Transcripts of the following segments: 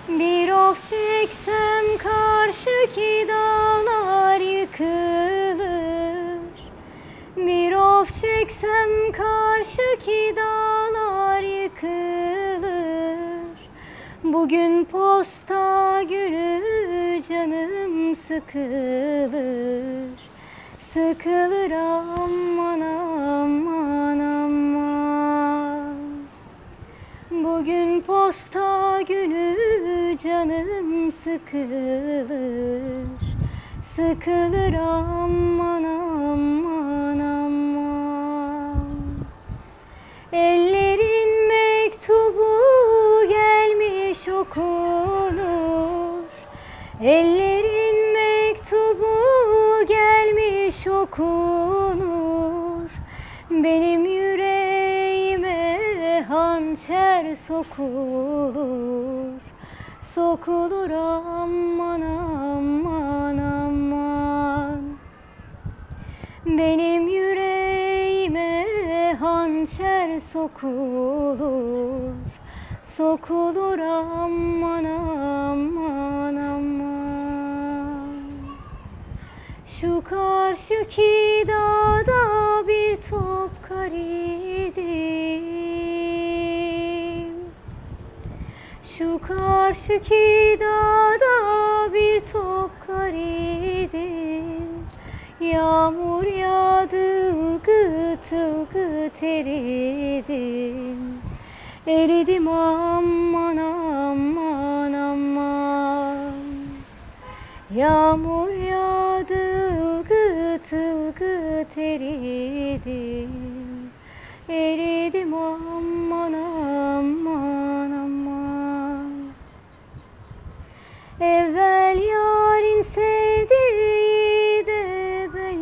Bir of çeksem karşıki dağlar yıkılır. Bir of çeksem karşıki dağlar yıkılır. Bugün posta günü canım sıkılır. Sıkılır aman aman aman. Bugün posta günü canım sıkılır. Sıkılır aman aman aman. Ellerin mektubu gelmiş okunur. Ellerin mektubu gelmiş okunur. Benim yüreğime hançer sokulur. Sokulur aman aman aman. Benim yüreğime hançer sokulur. Sokulur aman aman aman. Şu karşıki dağda bir top kar idim. Şu karşıki dağda bir top kar idim. Yağmur yağdı ılgıt ılgıt eridim. Eridim aman aman aman. Yağmur yağdı ılgıt ılgıt eridim. Eridim aman aman aman. Evvel yarın sevdiği de ben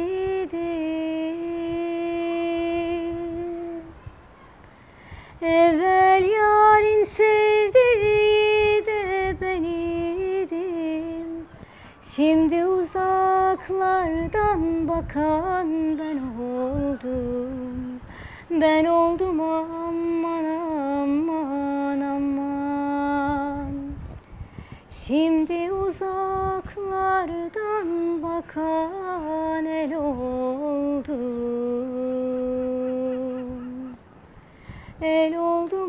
idim. Evvel yarın sevdiği de ben idim. Şimdi uzaklardan bakan ben oldum. Ben oldum aman aman aman. Şimdi uzaklardan bakan el oldum. El oldum.